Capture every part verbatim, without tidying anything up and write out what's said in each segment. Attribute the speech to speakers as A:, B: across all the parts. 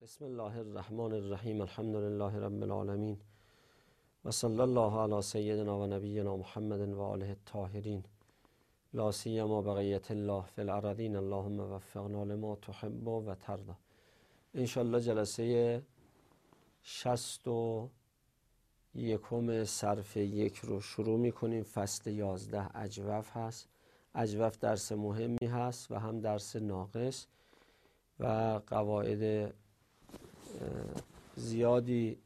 A: بسم الله الرحمن الرحیم. الحمد لله رب العالمین و صلی الله علی سیدنا و نبینا محمد و آله الطاهرین، لا سیما بقیت الله فی الارضین. اللهم وفقنا لما تحب و ترضی. ان شاء الله جلسه شصت و یکم صرف یک رو شروع میکنیم. فصل یازده اجوف هست. اجوف درس مهمی هست و هم درس ناقص و قواعد زیادی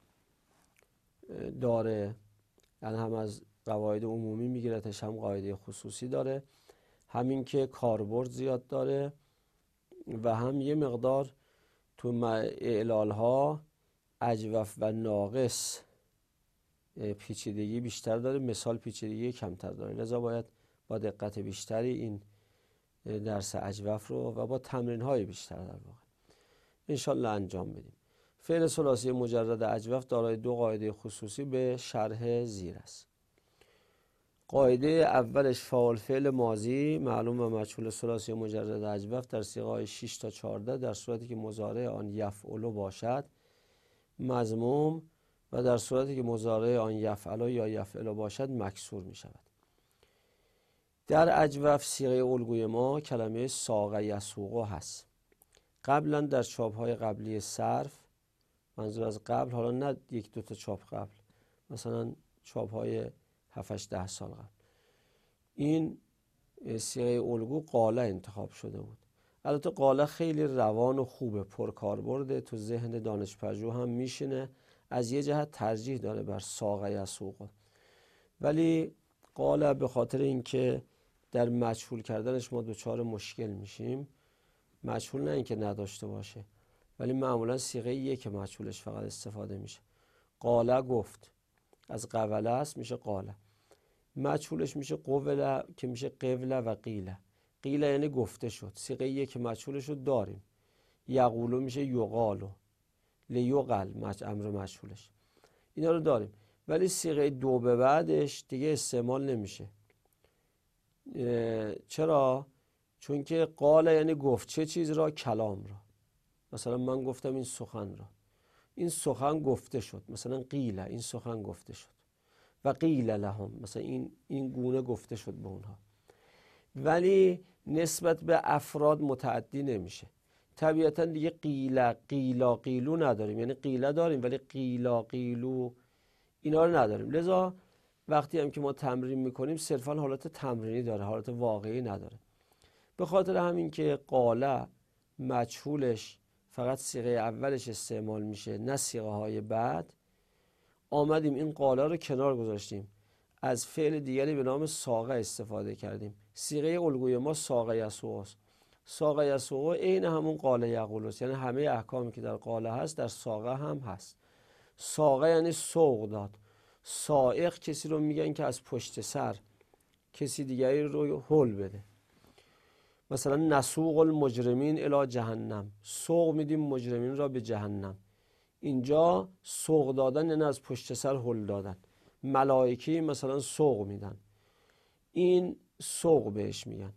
A: داره، یعنی هم از قواعد عمومی میگیرتش هم قاعده خصوصی داره، همین که کاربرد زیاد داره و هم یه مقدار تو اعلال ها اجوف و ناقص پیچیدگی بیشتر داره، مثال پیچیدگی کمتر داره، لذا باید با دقت بیشتری این درس اجوف رو و با تمرین های بیشتر در واقع انشالله انجام بدیم. فعل ثلاثی مجرد اجوف دارای دو قاعده خصوصی به شرح زیر است. قاعده اولش فاعل فعل ماضی معلوم و مجهول ثلاثی مجرد اجوف در صیغه‌های شش تا چهارده در صورتی که مضارع آن یفعل باشد مضموم و در صورتی که مضارع آن یفعل یا یفعل باشد مکسور می شود. در اجوف صیغه الگوی ما کلمه ساق یسوق هست. قبلا در چاپ‌های قبلی صرف، منظور از قبل حالا نه یک دو تا چاپ قبل، مثلا چاپ‌های هفت هشت ده سال قبل، این صیغه الگو قاله انتخاب شده بود. البته قاله خیلی روان و خوبه، پرکاربرده، تو ذهن دانش پژوه هم میشینه، از یه جهت ترجیح داره بر ساق یسوق، ولی قاله به خاطر اینکه در مجهول کردنش ما دچار مشکل میشیم، مجهول نه اینکه نداشته باشه ولی معمولا صیغه یک مجهولش فقط استفاده میشه. قاله گفت، از قوله است میشه قاله. مجهولش میشه قوله که میشه قوله و قیله. قیله یعنی گفته شد، صیغه یک مجهولش رو داریم. یقولو میشه یقالو، لیقل امر مجهولش، اینا رو داریم، ولی صیغه دو به بعدش دیگه استعمال نمیشه. چرا؟ چون که قاله یعنی گفت چه چیز را؟ کلام را. مثلا من گفتم این سخن را، این سخن گفته شد. مثلا قیله، این سخن گفته شد. و قیل لهم، مثلا این این گونه گفته شد به اونها. ولی نسبت به افراد متعدی نمیشه. طبیعتا دیگه قیله قیلا قیلو نداریم، یعنی قیله داریم ولی قیلا قیلو اینا رو نداریم. لذا وقتی هم که ما تمرین میکنیم صرفا حالت تمرینی داره، حالت واقعی نداره. به خاطر همین که قاله مجهولش فقط صیغه اولش استعمال میشه نه صیغه های بعد، آمدیم این قاله رو کنار گذاشتیم، از فعل دیگری به نام ساقه استفاده کردیم. صیغه الگوی ما ساقه یسوق است. ساقه یسوق عین همون قاله یقول است، یعنی همه احکامی که در قاله هست در ساقه هم هست. ساقه یعنی سوق داد. سائق کسی رو میگن که از پشت سر کسی دیگری رو هل بده. مثلا نسوق المجرمین الی جهنم، سوق میدیم مجرمین را به جهنم. اینجا سوق دادن یعنی از پشت سر هل دادن. ملائکی مثلا سوق میدن، این سوق بهش میگن.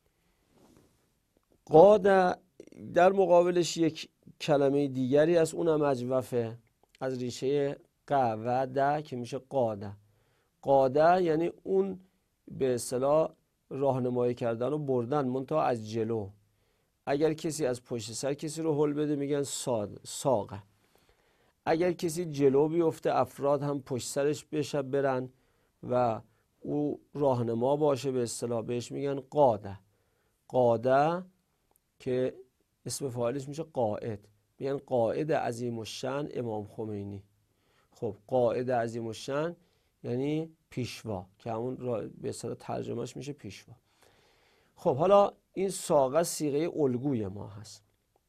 A: قاده در مقابلش یک کلمه دیگری از اونم اجوفه، از ریشه قوده که میشه قاده. قاده یعنی اون به اصطلاح راهنمایی کردن و بردن منتها از جلو. اگر کسی از پشت سر کسی رو هل بده میگن ساد ساقه. اگر کسی جلو بیفته افراد هم پشت سرش بشه برن و او راهنما باشه به اصطلاح بهش میگن قاده. قاده که اسم فاعلش میشه قائد، میگن قائد عظیم الشأن امام خمینی. خب قائد عظیم الشأن یعنی پیشوا، که همون به اصطلاح ترجمهش میشه پیشوا. خب حالا این ساقه صیغه الگوی ما هست.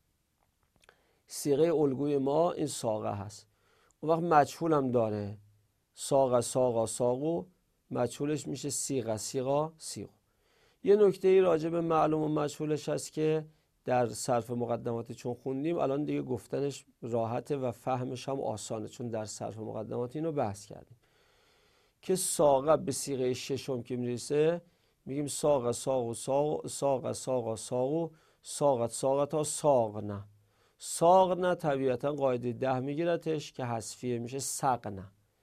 A: صیغه الگوی ما این ساقه هست. اون وقت مجهول هم داره، ساقه ساقا ساقو، مجهولش میشه سیغه سیغا سیغو. یه نکته راجع به معلوم و مجهولش هست که در صرف مقدماتی چون خوندیم الان دیگه گفتنش راحته و فهمش هم آسانه، چون در صرف مقدماتی اینو بحث کردیم که ساقه به صیغه ششم که میرسه میگیم ساقه ساقو ساقو ساقه ساقا ساقو ساقت ساقتا ساقنه. ساغنه طبیعتا قاعده ده میگیرتش که حذفیه، میشه سقنه.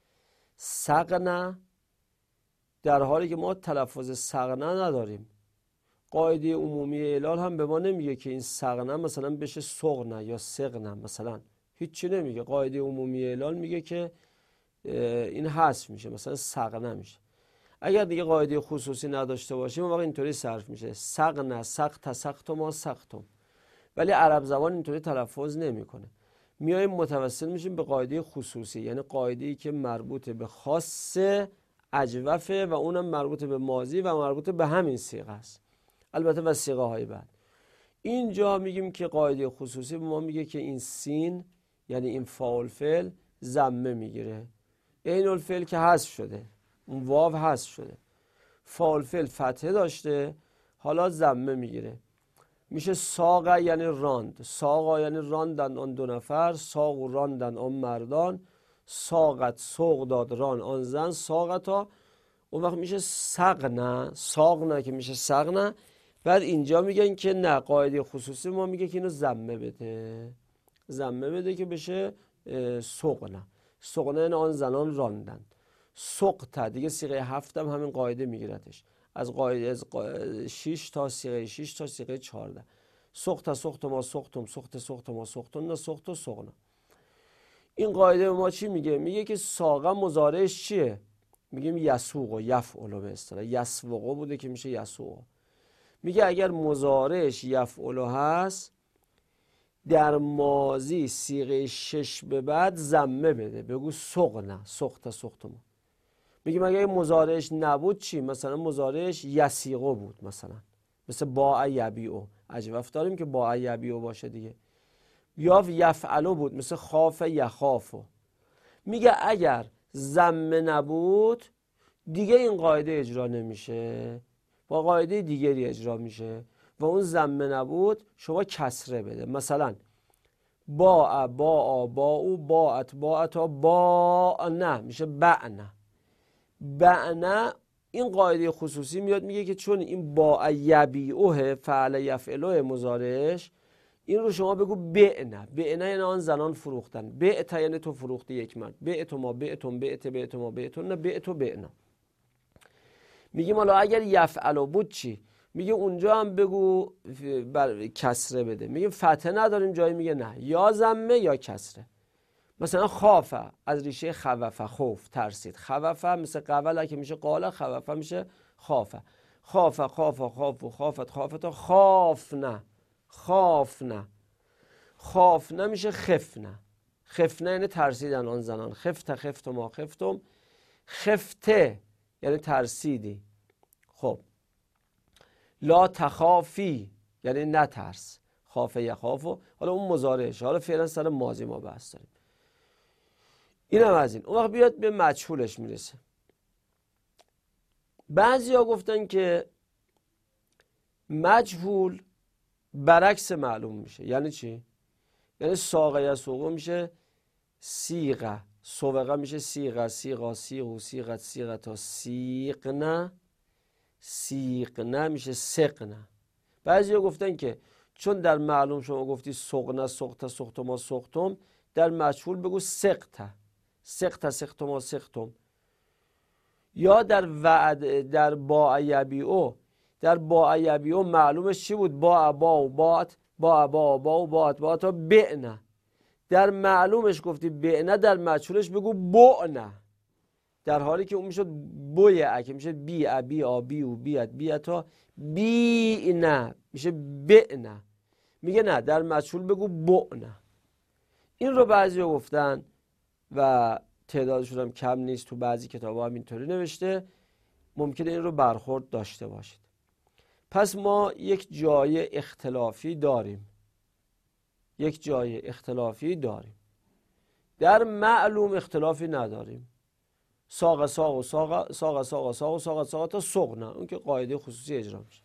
A: سقنه در حالی که ما تلفظ سقنه نداریم. قاعده عمومی اعلال هم به ما نمیگه که این سقنه مثلا بشه سغنه یا سقنه، مثلا هیچی نمیگه. قاعده عمومی اعلال میگه که این حذف میشه، مثلا سقنه میشه. اگر دیگه قاعده خصوصی نداشته باشیم اون وقت اینطوری صرف میشه سقنه، سقط، سقطم، سقطم. ولی عرب زبان اینطوری تلفظ نمیکنه. میایم متوسل میشیم به قاعده خصوصی، یعنی قاعده‌ای که مربوط به خاص اجوفه و اونم مربوط به ماضی و مربوط به همین صیغه است، البته و صیغه های بعد. اینجا میگیم که قاعده خصوصی به ما میگه که این سین یعنی این فاعل فعل ضمه میگیره، عین الفعل که حذف شده، اون واو حذف شده، فاعل فعل فتحه داشته حالا ضمه میگیره. میشه ساقه یعنی راند، ساقا یعنی راندن آن دو نفر، ساق و راندن آن مردان، ساقت سوق داد ران آن زن، ساقتا. اون وقت میشه سقنه، ساقنه که میشه سقنه. بعد اینجا میگن که نه، قاعده خصوصی ما میگه که اینو ضمه بده، ضمه بده که بشه سقنه. سقنه یعنی آن زنان راندن. سقطه دیگه صیغه هفتم همین قاعده میگیرتش، از قاعده از شش تا صیغه شش تا صیغه چهارده. سقطه سقط ما سقطم، سقط سقط ما سقطن، سقط و سقنه. این قاعده ما چی میگه؟ میگه که ساقه مضارعش چیه؟ میگیم یسوق و یفعل به اصطلاح، یسوق بوده که میشه یسوق. میگه اگر مضارعش یفعل هست در ماضی صیغه شش به بعد ضمه بده، بگو سقنه، سقط سقط ما. میگیم اگر مضارعش نبود چی؟ مثلا مضارعش یسیقو بود، مثلا مثل باع یبیعو، اجوف داریم که باع یبیعو باشه دیگه. یا یفعلو بود مثل خاف یخافو. میگه اگر ضمه نبود دیگه این قاعده اجرا نمیشه، با قاعده دیگری اجرا میشه و اون ضمه نبود شما کسره بده. مثلا باع باع باعو، باعت باعتا، باع نه میشه بعنه. بعنه این قاعده خصوصی میاد میگه که چون این باع یبیعوه فعل یفعلوه مضارعش، این رو شما بگو بعنه. بعنه یعنی آن زنان فروختن، بعت یعنی تو فروختی یک مرد، بعت ما بعتم، بعت بعت ما بعتون، نه بعت و بعنه. میگیم حالا اگر یفعلو بود چی؟ میگه اونجا هم بگو بر کسره بده. میگیم فتحه نداریم جایی، میگه نه، یا ضمه یا کسره. مثلا خافه از ریشه خوفه، خوف، ترسید. خوفه مثل قوله که میشه قاله، خوفه میشه خافه. خافه خافه خافو خافت خافتا، خافنه، خافنه. خافنه میشه خفنه. خفنه یعنی ترسیدن آن زنان. خفته خفتم ما خفتم. خفته یعنی ترسیدی. خب لا تخافی یعنی نترس. خافه یخافو، حالا اون مضارعش. حالا فعلا سر ماضی ما بحث داریم. اینم از این. اون وقت بیاد به مجهولش میرسه. بعضی ها گفتن که مجهول برعکس معلوم میشه. یعنی چی؟ یعنی ساقه یسوقو میشه سیغه، سوقه میشه سیغه، سیغا سیغو سیغت سیغتا سیقنه، سیقنه میشه سقنه. بعضی ها گفتن که چون در معلوم شما گفتی سقنه سقطه سقطما سقطم، در مجهول بگو سقطه، سقطه سقطما سقطم. یا در وعد در باع یبیعو، در باع یبیعو معلومش چی بود؟ باع باع و باعت، باع باع باع و باعت باعت ها بعنه. در معلومش گفتی بعنه، در مجهولش بگو بعنه، در حالی که اون میشد بویه، که میشه بی ا بی آ بی و بیت بیتا بی نه میشه بعنه. میگه نه، در مجهول بگو بعنه. این رو بعضی ها گفتن و تعدادشون هم کم نیست، تو بعضی کتاب ها هم اینطوری نوشته. ممکنه این رو برخورد داشته باشید. پس ما یک جای اختلافی داریم، یک جای اختلافی داریم. در معلوم اختلافی نداریم. ساق ساق و ساق ساق ساق ساق و ساق ساق تا سقنه، اون که قاعده خصوصی اجرا میشه.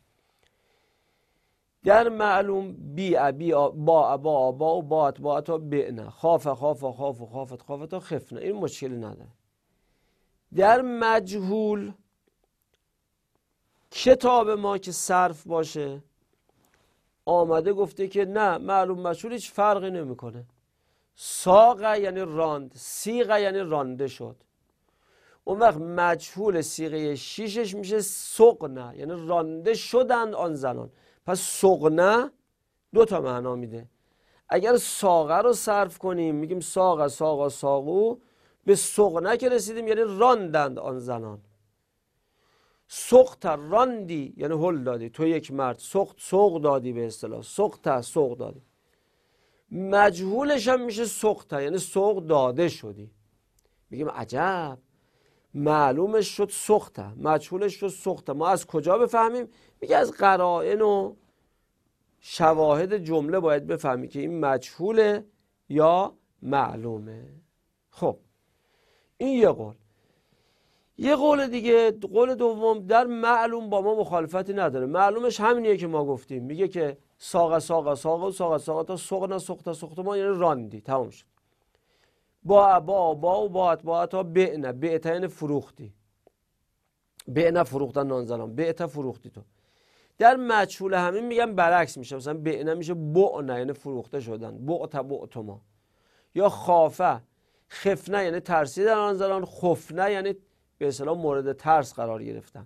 A: در معلوم بی ابی با با با و باعت باعت ها بعنه، خاف خاف خاف و خافت خافت ها خفنه. این مشکلی نداره. در مجهول کتاب ما که صرف باشه آمده گفته که نه، معلوم مجهول هیچ فرقی نمیکنه. ساقه یعنی راند، سیغه یعنی رانده شد. اون وقت مجهول سیغه شیشش میشه سقنه، یعنی رانده شدند آن زنان. پس سقنه دو تا معنا میده. اگر ساقه رو صرف کنیم میگیم ساقه ساقا ساقو، به سقنه که رسیدیم یعنی راندند آن زنان. سقط راندی یعنی هل دادی، تو یک مرد سقط سوق دادی، به اصطلاح سقط سوق دادی. مجهولش هم میشه سقط یعنی سوق داده شدی. میگیم عجب، معلومش شد سقطه، مجهولش شد سقطه. ما از کجا بفهمیم؟ میگه از قرائن و شواهد جمله باید بفهمی که این مجهوله یا معلومه. خب این یه قول. یه قول دیگه، قول دوم، در معلوم با ما مخالفتی نداره. معلومش همینیه که ما گفتیم، میگه که ساقه ساقه ساقه ساقه ساقه تا سقنا سقطه سقطه ما یعنی راندی، تمام شد. با با با و با با تا بعنا بعتا یعنی فروختی، بعنا فروختن نان زنان، بعتا فروختی تو. در مجهول همین میگن برعکس میشه، مثلا بعنا میشه بعنا یعنی فروخته شدن، بعتا بعتا ما. یا خافه خفنه یعنی ترسیدن آن زنان، خفنه یعنی به اصطلاح مورد ترس قرار گرفتن.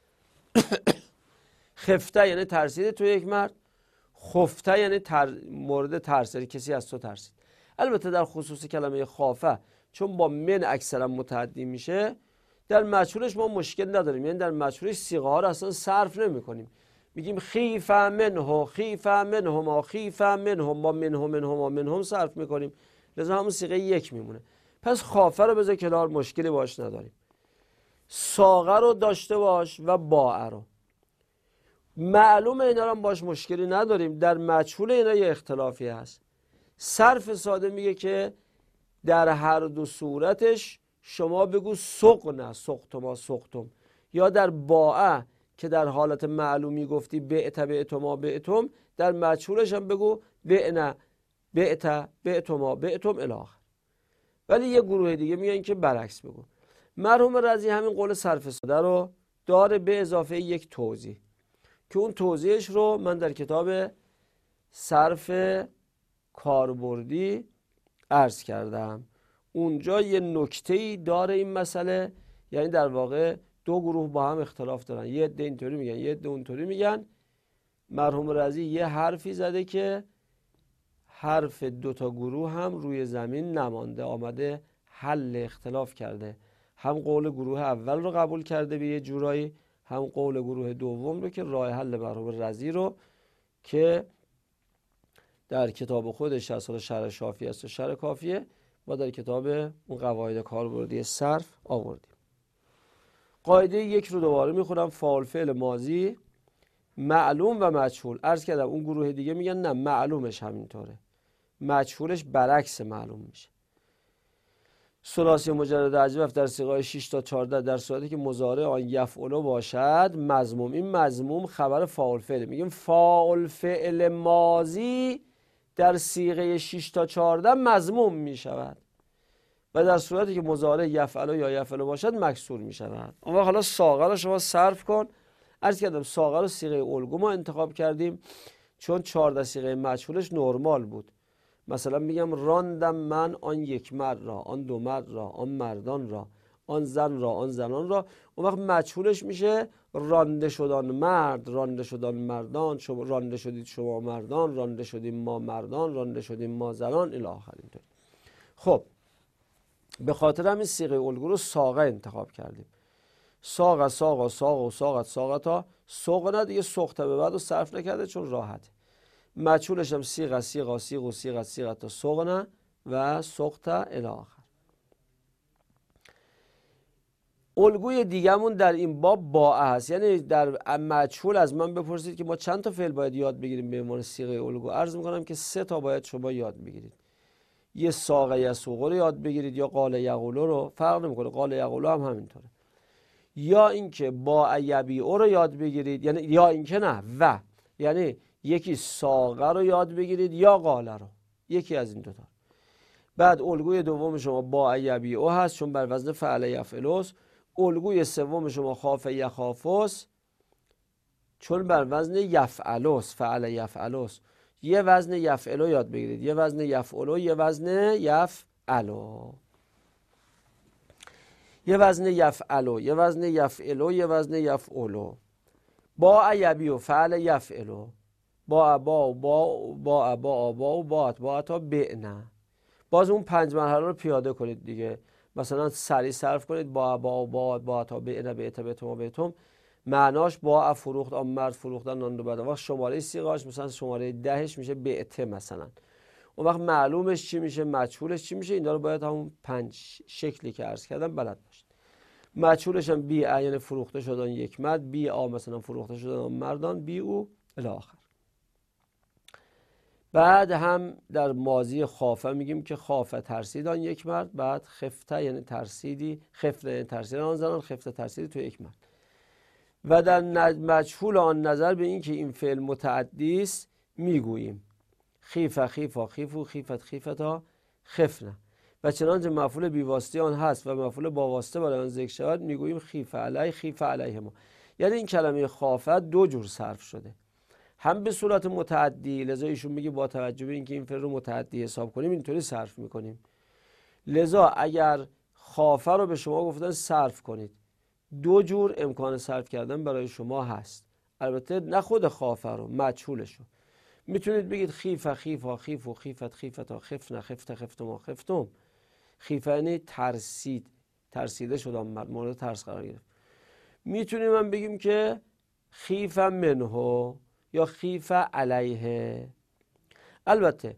A: خفته یعنی ترسیده تو یک مرد، خفته یعنی تر... مورد ترس، یعنی کسی از تو ترسید. البته در خصوص کلمه خافه چون با من اکثرا متعدی میشه، در مجهولش ما مشکل نداریم، یعنی در مجهولش صیغه ها رو اصلا صرف نمی کنیم. میگیم خیف منه، خیف منهما، خیف منهم، با منهم منهما منهم صرف میکنیم، لذا همون صیغه یک میمونه. پس خافه رو بذار کنار، مشکلی باش نداریم. ساغه رو داشته باش و باع رو. معلوم اینا رو باش مشکلی نداریم. در مجهول اینا یه اختلافی هست. صرف ساده میگه که در هر دو صورتش شما بگو سقنا سقتما سقتم، یا در باع که در حالت معلومی گفتی بعت بعتما بعتم، در مجهولش هم بگو بعنا بعت بعتما بعتم الی آخر. ولی یه گروه دیگه میگن که برعکس بگو. مرحوم رضی همین قول صرف ساده رو داره به اضافه یک توضیح که اون توضیحش رو من در کتاب صرف کاربردی عرض کردم. اونجا یه نکته‌ای داره این مسئله، یعنی در واقع دو گروه با هم اختلاف دارن، یه عده اینطوری میگن یه عده اونطوری میگن. مرحوم رضی یه حرفی زده که حرف دو تا گروه هم روی زمین نمانده، آمده حل اختلاف کرده. هم قول گروه اول رو قبول کرده به یه جورایی، هم قول گروه دوم رو که راه حل مرحوم رضی رو که در کتاب خودش از حالا شرح شافی است و شرح کافیه و در کتاب اون قواعد کاربردی صرف آوردیم. قاعده یک رو دوباره میخونم. فاعل فعل ماضی معلوم و مجهول. عرض کردم اون گروه دیگه میگن نه، معلومش همینطوره، مجهولش برعکس معلوم میشه. ثلاثی مجرد اجوف در صیغه شش تا چهارده در صورتی که مضارع آن یفعل باشد مضموم. این مضموم خبر فاعل فعل. میگیم فاعل فعل ماضی در صیغه شش تا چهارده مضموم میشود و در صورتی که مضارع یفعل یا یفعل باشد مکسور میشود. اما حالا ساغه رو شما صرف کن. عرض کردم ساغه رو صیغه الگو ما انتخاب کردیم چون چهارده صیغه مجهولش نرمال بود. مثلا میگم راندم من آن یک مرد را، آن دو مرد را، آن مردان را، آن زن را، آن زنان را. اون وقت مجهولش میشه رانده شدان مرد، رانده شدان مردان، شما رانده شدید شما مردان، رانده شدیم ما مردان، رانده شدیم ما زنان الی آخر. اینطور. خب به خاطر همین صیغه الگو رو ساغه انتخاب کردیم. ساغه ساغا ساغ و ساغت ساغتا. ساغه دیگه ساخته به بعد و صرف نکرده چون راحته. مجهولش هم سیغه سیغا سیغ و سیغت سیغت تا سغنه و سقطه الی آخر. الگوی دیگه‌مون در این باب باع هست. یعنی در مجهول از من بپرسید که ما چند تا فعل باید یاد بگیریم به عنوان صیغه الگو، عرض میکنم که سه تا باید شما یاد بگیرید. یه ساغه یسوق رو یاد بگیرید یا قال یقول رو، فرق نمیکنه، قال یقول هم همینطوره. یا اینکه با یبیع رو یاد بگیرید، یعنی یا اینکه نه و، یعنی یکی ساغه رو یاد بگیرید یا قاله رو، یکی از این دوتا. بعد الگوی دوم شما با یبیع هست چون بر وزن فعل یفعل است. الگوی سوم شما خاف یخاف است چون بر وزن یفعلوس، فعل یفعلوس، یه وزن یفعلو یاد بگیرید، یه وزن یفعلو، یه وزن یفعلو، یه وزن یفعلو، یه وزن یفعلو، یه وزن یفعلو. با یبیو فعل یفعلو، با با با با با با با با تا بعنا. باز اون پنج مرحله رو پیاده کنید دیگه. مثلا سریع صرف کنید با با با با تا بعنا بعت بعتم بعتم، معناش با فروخت آن مرد فروختن آن دو بعد. وقت شماره سیغاش مثلا شماره دهش میشه بعته مثلا. اون وقت معلومش چی میشه، مجهولش چی میشه، اینا رو باید همون پنج شکلی که عرض کردم بلد باشید. مجهولش هم بی یعنی فروخته شدن یک مرد، بی آ مثلا فروخته شدن آن مردان، بی او الی آخر. بعد هم در ماضی خافه میگیم که خافه ترسیدان یک مرد، بعد خفته یعنی ترسیدی، خفته یعنی ترسیدن آن زنان، خفته ترسیدی تو یک مرد. و در مجهول آن نظر به این که این فعل متعدی است میگوییم خیفه خیفا خیفو، خیفت خیفتا خفنه. و چنانچه مفعول بیواسطه آن هست و مفعول با واسطه برای آن ذکر شود میگوییم خیفه علی، خیفه علیه ما. یعنی این کلمه خافه دو جور صرف شده، هم به صورت متعدی، لذا ایشون میگه با توجه به اینکه این فعل رو متعدی حساب کنیم اینطوری صرف میکنیم. لذا اگر خافه رو به شما گفتن صرف کنید، دو جور امکان صرف کردن برای شما هست. البته نه خود خافه رو، مجهولش رو میتونید بگید خیفه خیفا خیفو، خیفت خیفتا خفنه، خفته خفتما خفتم. خیفه یعنی ترسید، ترسیده شد آمد، مورد ترس قرار گرفت. میتونیم هم بگیم که خیفه منهو یا خیفه علیه. البته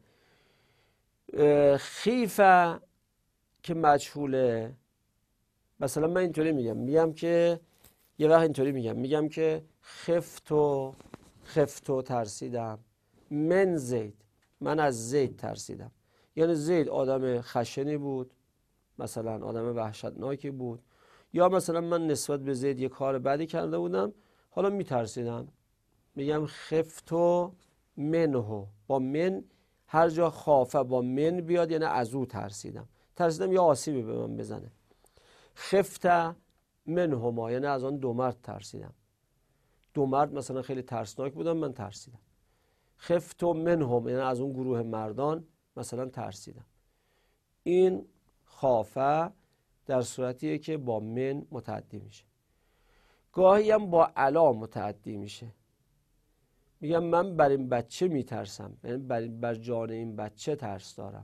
A: خیفه که مجهوله، مثلا من اینطوری میگم میگم که یه وقت اینطوری میگم میگم که خفتو خفتو ترسیدم من زید، من از زید ترسیدم. یعنی زید آدم خشنی بود، مثلا آدم وحشتناکی بود، یا مثلا من نسبت به زید یه کار بدی کرده بودم حالا میترسیدم. میگم خفتو منهو، با من هر جا خافه با من بیاد یعنی از او ترسیدم، ترسیدم یا آسیبی به من بزنه. خفته منهما یعنی از آن دو مرد ترسیدم، دو مرد مثلا خیلی ترسناک بودن من ترسیدم. خفتو منهم یعنی از اون گروه مردان مثلا ترسیدم. این خافه در صورتیه که با من متعدی میشه. گاهی هم با علا متعدی میشه. میگم من بر این بچه میترسم، یعنی بر, بر جان این بچه ترس دارم.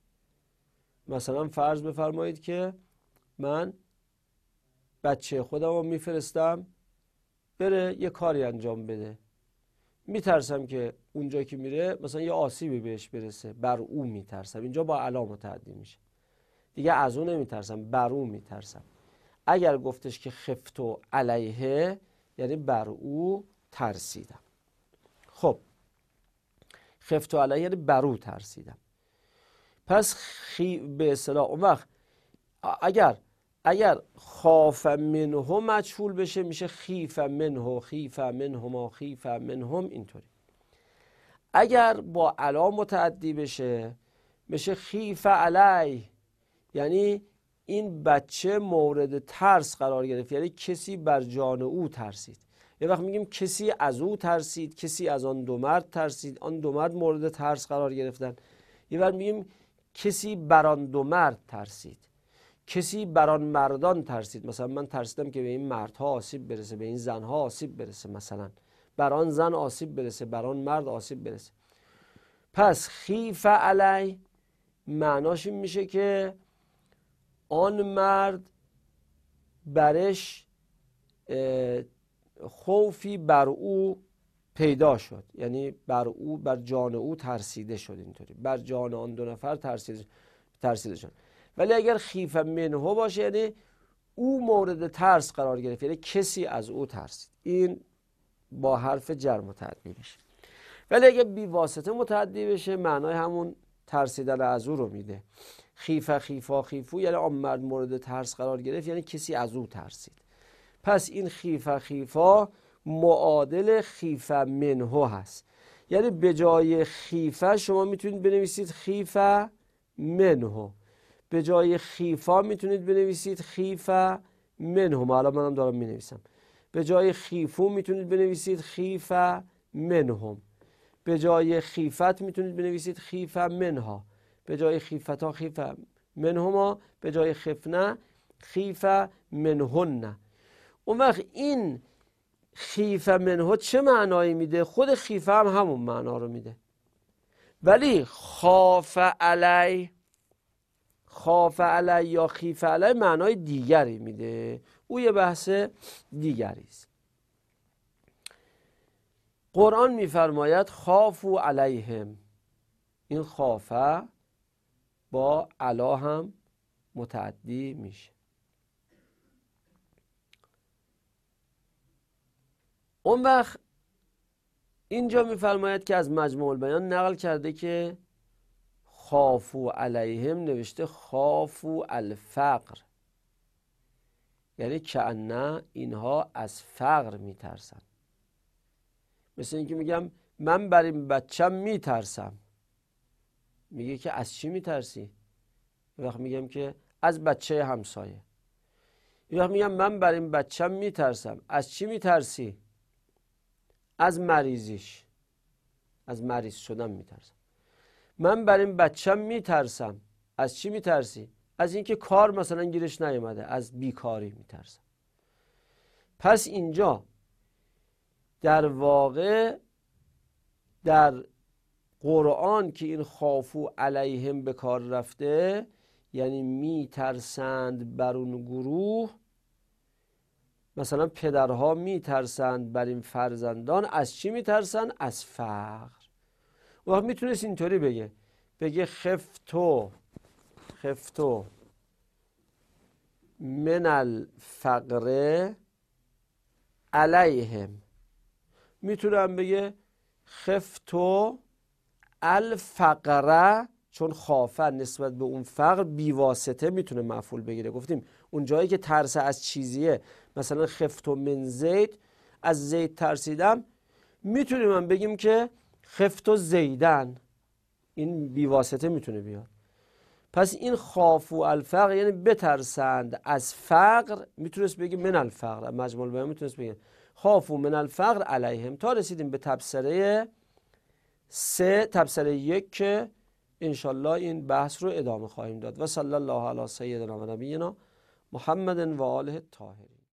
A: مثلا فرض بفرمایید که من بچه خودم رو میفرستم بره یه کاری انجام بده، میترسم که اونجا که میره مثلا یه آسیبی بهش برسه، بر او میترسم. اینجا با علا متعدی میشه دیگه، از اون نمیترسم، بر او میترسم. اگر گفتش که خفتو علیه یعنی بر او ترسیدم. خب خفتو علیه یعنی بر او ترسیدم. پس خی... به اصطلاح اون وقت اگر اگر خاف منه مجهول بشه میشه خیف منه، خیف منهما، خیف منهم، اینطوری. اگر با علا متعدی بشه میشه خیف علی، یعنی این بچه مورد ترس قرار گرفت، یعنی کسی بر جان او ترسید. یه وقت میگیم کسی از او ترسید، کسی از آن دو مرد ترسید، آن دو مرد مورد ترس قرار گرفتن. یه وقت میگیم کسی بر آن دو مرد ترسید، کسی بر آن مردان ترسید. مثلا من ترسیدم که به این مردها آسیب برسه، به این زنها آسیب برسه، مثلا بر آن زن آسیب برسه، بر آن مرد آسیب برسه. پس خیف علی معناش این میشه که آن مرد برش خوفی بر او پیدا شد، یعنی بر او بر جان او ترسیده شد، اینطوری بر جان آن دو نفر ترسیده ترسیده شد. ولی اگر خیف منه باشه یعنی او مورد ترس قرار گرفت، یعنی کسی از او ترسید. این با حرف جر متعدی بشه. ولی اگر بی واسطه متعدی بشه معنای همون ترسیدن از او رو میده. خیفه خیفا خیفو یعنی آن مرد مورد ترس قرار گرفت یعنی کسی از او ترسید. پس این خیفه خیفا معادل خیفه منه هست. یعنی به جای خیفه شما میتونید بنویسید خیفه منه، به جای خیفا میتونید بنویسید خیفه منه. حالا منم دارم مینویسم. به جای خیفو میتونید بنویسید خیف منهم. به جای خیفت میتونید بنویسید خیف منها. به جای خیفتا خیف منهما. به جای خفنه خیف منهن. اون وقت این خیف منها چه معنایی میده؟ خود خیفه هم همون معنا رو میده، ولی خاف علی، خاف علی یا خیف علی معنای دیگری میده. او یه بحث دیگری است. قرآن میفرماید خافو علیهم. این خافه با علا هم متعدی میشه. اون وقت اینجا میفرماید که از مجموع البیان نقل کرده که خافو علیهم نوشته خافو الفقر، یعنی کأنه اینها از فقر میترسن. مثل اینکه میگم من بر این بچم میترسم. میگه که از چی میترسی؟ یه وقت میگم که از بچه همسایه. یه وقت میگم من بر این بچم میترسم. از چی میترسی؟ از مریضیش، از مریض شدن میترسم. من بر این بچم میترسم. از چی میترسی؟ از اینکه کار مثلا گیرش نیومده، از بیکاری میترسم. پس اینجا در واقع در قرآن که این خافو علیهم به کار رفته، یعنی میترسند بر اون گروه. مثلا پدرها میترسند بر این فرزندان. از چی میترسن؟ از فقر. و میتونست اینطوری بگه بگه خفتو خفتو من الفقر علیهم. میتونم بگه خفتو الفقره، چون خافه نسبت به اون فقر بیواسطه میتونه مفعول بگیره. گفتیم اون جایی که ترس از چیزیه، مثلا خفتو من زید، از زید ترسیدم، میتونیم من بگیم که خفتو زیدن. این بیواسطه میتونه بیاد. پس این خافو الفقر یعنی بترسند از فقر. میتونست بگه من الفقر، مجموع البیان میتونست بگه خافو من الفقر علیهم. تا رسیدیم به تبصره سه، تبصره یک، که انشالله این بحث رو ادامه خواهیم داد. و صلی الله علی سیدنا و نبینا محمد و آله الطاهرین.